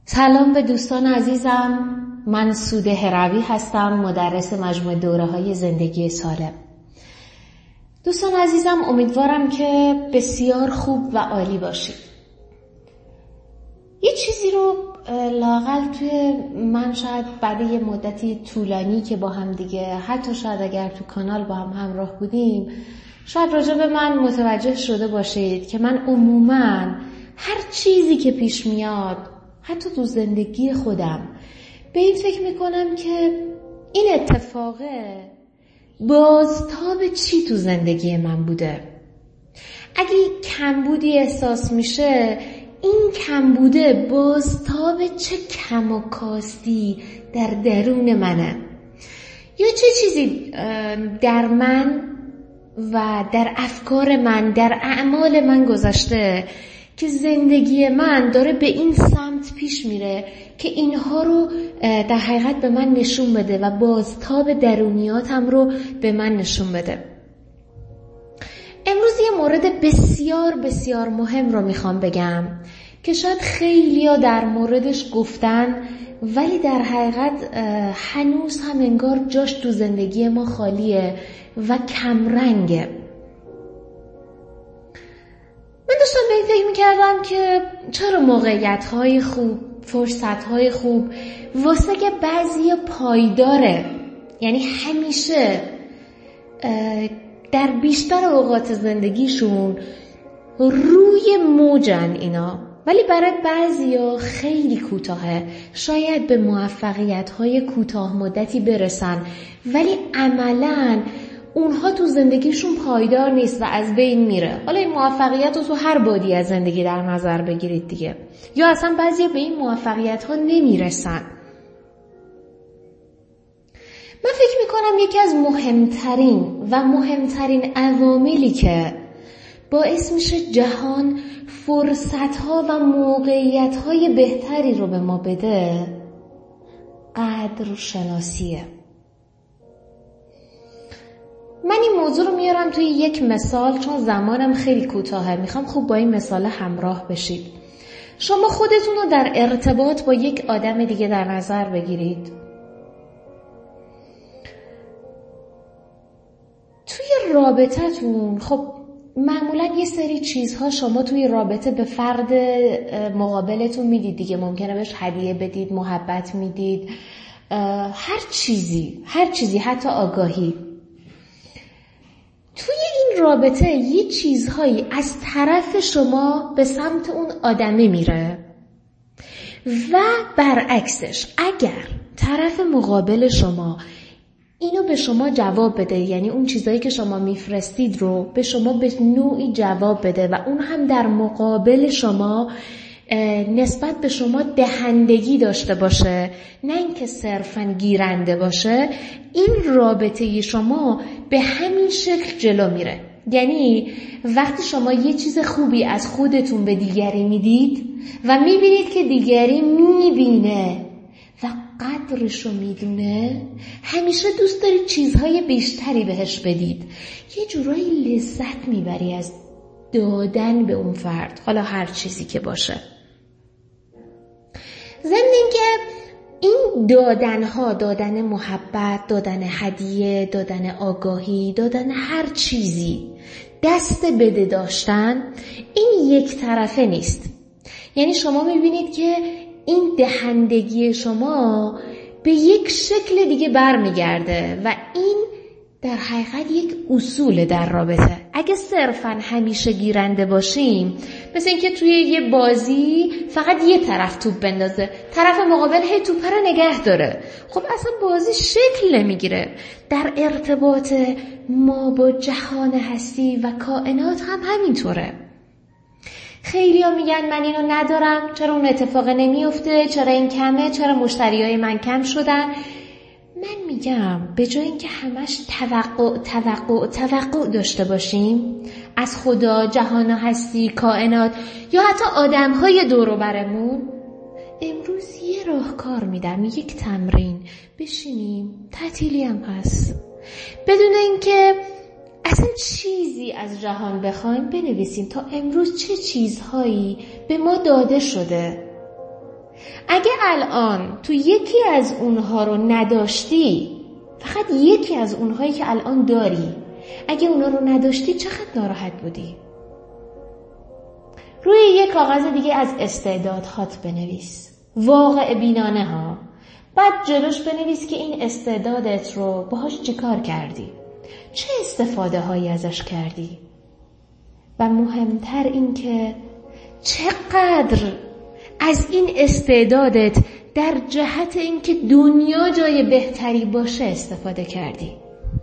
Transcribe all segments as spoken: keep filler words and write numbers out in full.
سلام به دوستان عزیزم، من سوده هروی هستم، مدرس مجموعه دوره‌های زندگی سالم. دوستان عزیزم، امیدوارم که بسیار خوب و عالی باشید. یه چیزی رو لااقل توی من شاید بعد یه مدتی طولانی که با هم دیگه حتی شاید اگر تو کانال با هم همراه بودیم شاید راجع به من متوجه شده باشید که من عموماً هر چیزی که پیش میاد حتی تو زندگی خودم به این فکر میکنم که این اتفاقه بازتاب چی تو زندگی من بوده. اگه کمبودی احساس میشه، این کمبوده بازتاب چه کم و کاستی در درون منه، یا چه چیزی در من و در افکار من، در اعمال من گذشته که زندگی من داره به این سمت پیش میره که اینها رو در حقیقت به من نشون بده و بازتاب درونیاتم رو به من نشون بده. امروز یه مورد بسیار بسیار مهم رو میخوام بگم که شاید خیلیا در موردش گفتن ولی در حقیقت هنوز هم انگار جاش تو زندگی ما خالیه و کمرنگه. من داشتم به این فکر میکردم که چرا موقعیت‌های خوب، فرصت‌های خوب واسه که بعضی پایداره، یعنی همیشه در بیشتر اوقات زندگیشون روی موجن اینا، ولی برای بعضیا خیلی کوتاهه، شاید به موفقیت‌های کوتاه مدتی برسن ولی عملاً اونها تو زندگیشون پایدار نیست و از بین میره. حالا این موفقیت رو تو هر بادی از زندگی در نظر بگیرید دیگه، یا اصلا بعضی به این موفقیت ها نمیرسن. من فکر میکنم یکی از مهمترین و مهمترین عواملی که باعث میشه جهان فرصت ها و موقعیت های بهتری رو به ما بده قدر شناسیه. من این موضوع رو میارم توی یک مثال چون زمانم خیلی کوتاهه، میخوام خوب با این مثال همراه بشید. شما خودتون رو در ارتباط با یک آدم دیگه در نظر بگیرید. توی رابطتون خب معمولا یه سری چیزها شما توی رابطه به فرد مقابلتون میدید دیگه، ممکنه بهش هدیه بدید، محبت میدید، هر چیزی هر چیزی حتی آگاهی. توی این رابطه یه چیزهایی از طرف شما به سمت اون آدمه میره و برعکسش. اگر طرف مقابل شما اینو به شما جواب بده، یعنی اون چیزهایی که شما میفرستید رو به شما به نوعی جواب بده و اون هم در مقابل شما نسبت به شما دهندگی داشته باشه، نه اینکه صرفاً گیرنده باشه، این رابطه شما به همین شکل جلو میره. یعنی وقتی شما یه چیز خوبی از خودتون به دیگری میدید و میبینید که دیگری میبینه و قدرشو میدونه، همیشه دوست دارید چیزهای بیشتری بهش بدید. یه جورایی لذت میبری از دادن به اون فرد، حالا هر چیزی که باشه. ضمن اینکه این دادنها، دادن محبت، دادن هدیه، دادن آگاهی، دادن هر چیزی، دست بده داشتن، این یک طرفه نیست. یعنی شما میبینید که این دهندگی شما به یک شکل دیگه برمیگرده و این در حقیقت یک اصول در رابطه. اگه صرفاً همیشه گیرنده باشیم، مثل اینکه توی یه بازی فقط یه طرف توپ بندازه، طرف مقابل هی توپ رو نگه داره، خب اصلا بازی شکل نمیگیره. در ارتباط ما با جهان هستی و کائنات هم همینطوره. خیلی ها میگن من اینو ندارم، چرا اون اتفاق نمیفته، چرا این کمه، چرا مشتریای من کم شدن. من میگم به جای اینکه همش توقع توقع توقع داشته باشیم از خدا، جهان هستی، کائنات یا حتی آدم‌های دور و برمون، امروز یه راهکار میدم، یک تمرین. بشینیم، تعطیلی هم هست، بدون اینکه اصلا چیزی از جهان بخوایم بنویسیم تا امروز چه چیزهایی به ما داده شده اگه الان تو یکی از اونها رو نداشتی، فقط یکی از اونهایی که الان داری، اگه اونا رو نداشتی چقدر ناراحت بودی؟ روی یک کاغذ دیگه از استعدادهات بنویس، واقع بینانه ها. بعد جلوش بنویس که این استعدادت رو باهاش چی کار کردی، چه استفاده هایی ازش کردی، و مهمتر این که چقدر از این استعدادت در جهت اینکه دنیا جای بهتری باشه استفاده کردی.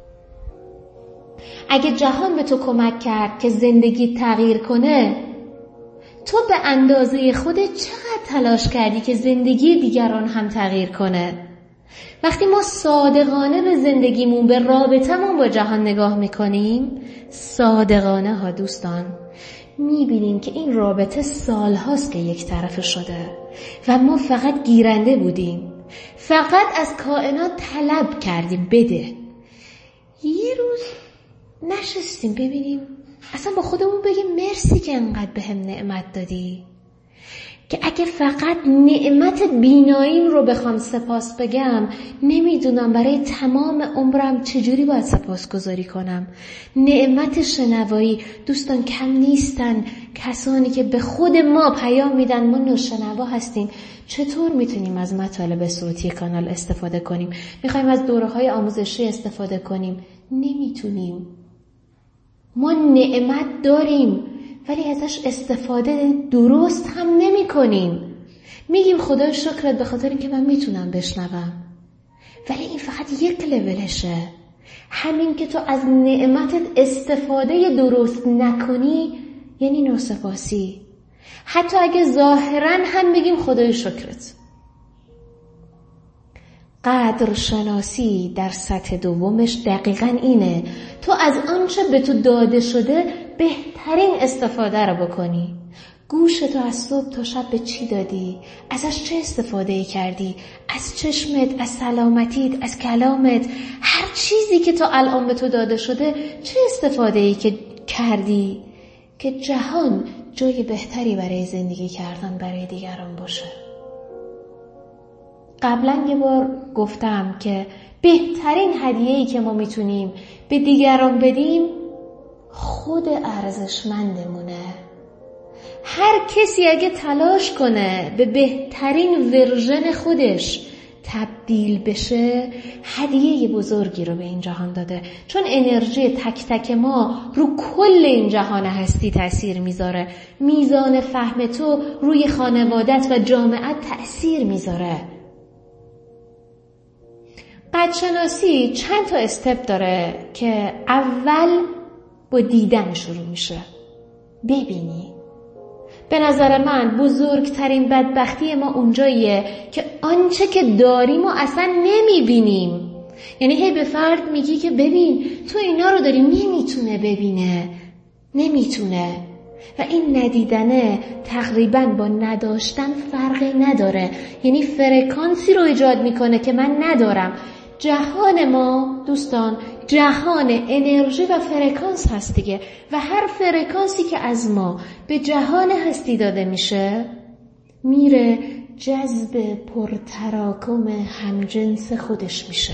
اگه جهان به تو کمک کرد که زندگی تغییر کنه، تو به اندازه خودت چقدر تلاش کردی که زندگی دیگران هم تغییر کنه؟ وقتی ما صادقانه به زندگیمون، به رابطمون با جهان نگاه میکنیم، صادقانه ها دوستان، میبینیم که این رابطه سالهاست که یک طرفه شده و ما فقط گیرنده بودیم، فقط از کائنات طلب کردیم بده. یه روز نشستیم ببینیم، اصلا با خودمون بگیم مرسی که انقدر به هم نعمت دادی، که اگه فقط نعمت بیناییم رو بخوام سپاس بگم، نمیدونم برای تمام عمرم چجوری باید سپاس گذاری کنم. نعمت شنوایی، دوستان کم نیستن کسانی که به خود ما پیام میدن ما ناشنوا هستیم. چطور میتونیم از مطالب صوتی کانال استفاده کنیم؟ میخوایم از دوره‌های آموزشی استفاده کنیم، نمیتونیم. ما نعمت داریم ولی ازش استفاده درست هم نمی کنیم. میگیم خدای شکرت به خاطر اینکه من میتونم بشنوم، ولی این فقط یک لولشه. همین که تو از نعمتت استفاده درست نکنی یعنی ناسپاسی. حتی اگه ظاهرا هم بگیم خدای شکرت. قدر شناسی در سطح دومش دقیقاً اینه، تو از آنچه به تو داده شده بهترین استفاده رو بکنی. گوشتو از صبح تا شب به چی دادی؟ ازش چه استفاده کردی؟ از چشمت، از سلامتیت، از کلامت، هر چیزی که تا الان به تو داده شده چه استفاده ای که کردی که جهان جای بهتری برای زندگی کردن برای دیگران باشه. قبلا یه بار گفتم که بهترین هدیه‌ای که ما میتونیم به دیگران بدیم خود ارزشمندمونه. هر کسی اگه تلاش کنه به بهترین ورژن خودش تبدیل بشه، هدیه بزرگی رو به این جهان داده، چون انرژی تک تک ما رو کل این جهان هستی تأثیر میذاره. میزان فهم تو روی خانوادت و جامعت تأثیر میذاره. قدرشناسی چند تا استپ داره که اول با دیدن شروع میشه. ببینی. به نظر من بزرگترین بدبختی ما اونجاییه که آنچه که داریم و اصلا نمیبینیم. یعنی هی به فرد میگی که ببین تو اینا رو داری، نمیتونه ببینه، نمیتونه. و این ندیدنه تقریبا با نداشتن فرقی نداره. یعنی فرکانسی رو ایجاد میکنه که من ندارم. جهان ما دوستان جهان انرژی و فرکانس هست دیگه، و هر فرکانسی که از ما به جهان هستی داده میشه میره جذب پرتراکم همجنس خودش میشه.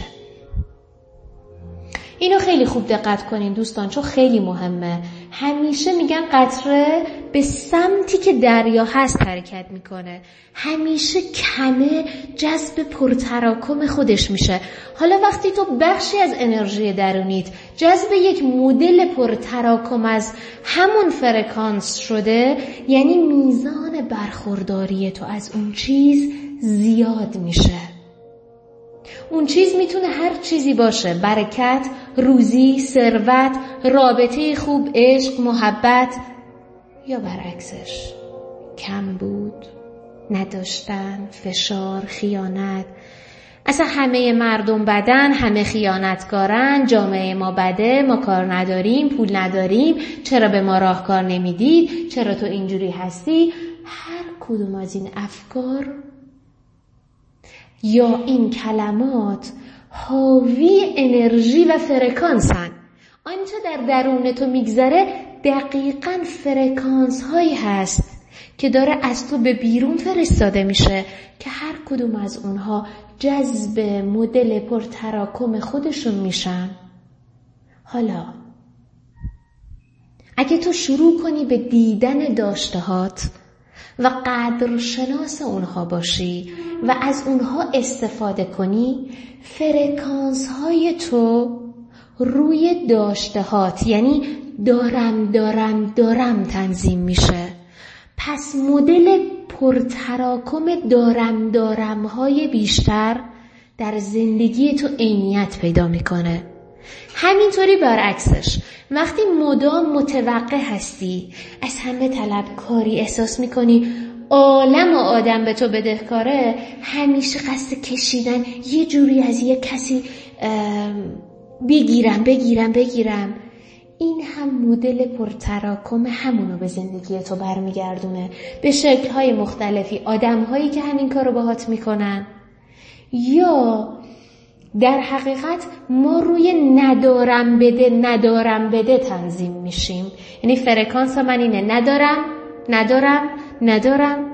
اینو خیلی خوب دقت کنین دوستان، چون خیلی مهمه. همیشه میگن قطره به سمتی که دریا هست حرکت میکنه، همیشه کمه جذب پرتراکم خودش میشه. حالا وقتی تو بخشی از انرژی درونیت جذب یک مدل پرتراکم از همون فرکانس شده، یعنی میزان برخورداری تو از اون چیز زیاد میشه. اون چیز میتونه هر چیزی باشه: برکت، روزی، ثروت، رابطه خوب، عشق، محبت، یا برعکسش کمبود، نداشتن، فشار، خیانت. اصلا همه مردم بدن، همه خیانتکارن، جامعه ما بده، ما کار نداریم، پول نداریم، چرا به ما راهکار نمیدید، چرا تو اینجوری هستی. هر کدوم از این افکار یا این کلمات حاوی انرژی و فرکانسن. آنچه در درون تو میگذره دقیقاً فرکانس هایی هست که داره از تو به بیرون فرستاده میشه که هر کدوم از اونها جذب مدل پرتراکم خودشون میشن. حالا اگه تو شروع کنی به دیدن داشتهات و قدرشناس اونها باشی و از اونها استفاده کنی، فرکانس های تو روی داشتهات، یعنی دارم دارم دارم تنظیم میشه. پس مدل پرتراکم دارم دارم های بیشتر در زندگی تو عینیت پیدا میکنه. همینطوری برعکسش، وقتی مدام متوقع هستی، از همه طلبکاری احساس میکنی، عالم و آدم به تو بدهکاره، همیشه قصد کشیدن یه جوری از یه کسی بگیرم بگیرم بگیرم، این هم مدل پرتراکم همونو به زندگی تو برمیگردونه به شکل‌های مختلفی، آدم‌هایی که همین کارو باهات میکنن. یا در حقیقت ما روی ندارم بده ندارم بده تنظیم میشیم، یعنی فرکانس من اینه ندارم ندارم ندارم.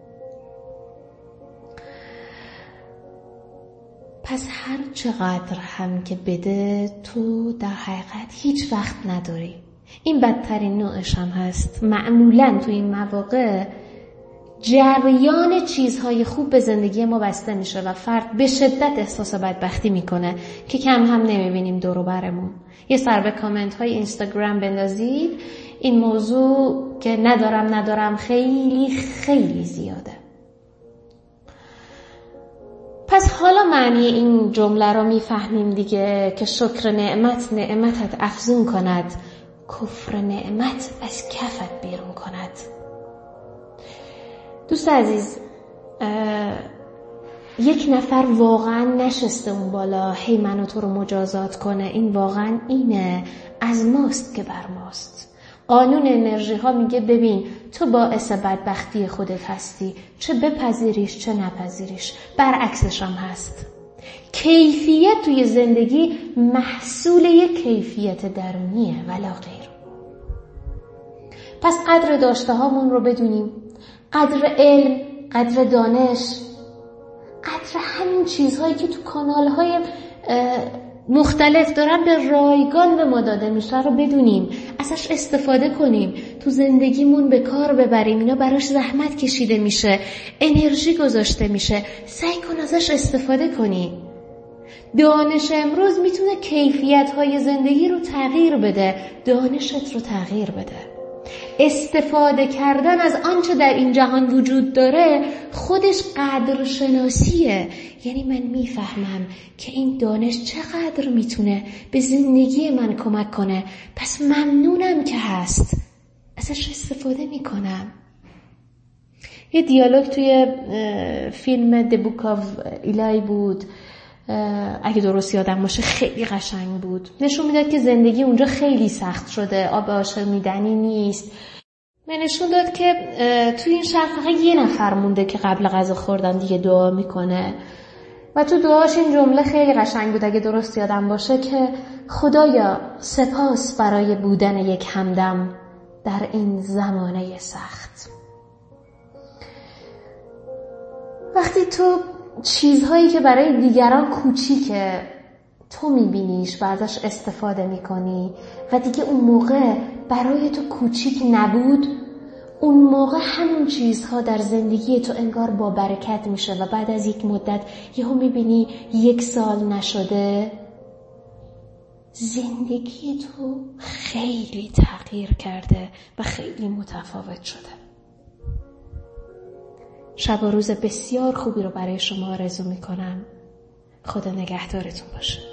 پس هر چقدر هم که بده تو در حقیقت هیچ وقت نداری. این بدترین نوعش هم هست. معمولاً تو این مواقع جریان چیزهای خوب به زندگی ما بسته میشه و فرد به شدت احساس بدبختی میکنه که کم هم نمیبینیم دور و برمون. یه سر به کامنت های اینستاگرام بندازید، این موضوع که ندارم ندارم خیلی خیلی زیاده. پس حالا معنی این جمله رو میفهمیم دیگه که شکر نعمت نعمتت افزون کند، کفر نعمت از کفت بیرون کند. دوست عزیز، یک نفر واقعا نشسته اون بالا هی منو تو رو مجازات کنه. این واقعا اینه، از ماست که بر ماست. قانون انرژی ها میگه ببین تو باعث بدبختی خودت هستی، چه بپذیریش چه نپذیریش. برعکسش هم هست. کیفیت توی زندگی محصول یک کیفیت درونیه ولا غیر. پس قدر داشته هامون رو بدونیم، قدر علم، قدر دانش، قدر همین چیزهایی که تو کانالهای مختلف دارن به رایگان به ما داده میشه رو بدونیم، ازش استفاده کنیم، تو زندگیمون به کار ببریم. اینا براش زحمت کشیده میشه، انرژی گذاشته میشه، سعی کن ازش استفاده کنی. دانش امروز میتونه کیفیت‌های زندگی رو تغییر بده، دانشت رو تغییر بده. استفاده کردن از آنچه در این جهان وجود داره خودش قدرشناسیه. یعنی من میفهمم که این دانش چقدر میتونه به زندگی من کمک کنه، پس ممنونم که هست، ازش استفاده میکنم. یه دیالوگ توی فیلم The Book of Eli بود، اگه درست یادم باشه، خیلی قشنگ بود. نشون میداد که زندگی اونجا خیلی سخت شده، آب آشامیدنی نیست. من نشون داد که توی این شهر فقط یه نفر مونده که قبل غذا خوردن دیگه دعا میکنه و تو دعاش این جمله خیلی قشنگ بود، اگه درست یادم باشه، که خدایا سپاس برای بودن یک همدم در این زمانه سخت. وقتی تو چیزهایی که برای دیگران کوچیکه تو میبینیش و ازش استفاده میکنی و دیگه اون موقع برای تو کوچیک نبود، اون موقع همون چیزها در زندگی تو انگار با برکت میشه و بعد از یک مدت یهو میبینی یک سال نشده زندگی تو خیلی تغییر کرده و خیلی متفاوت شده. شب و روز بسیار خوبی رو برای شما آرزو میکنم. خدا نگهدارتون باشه.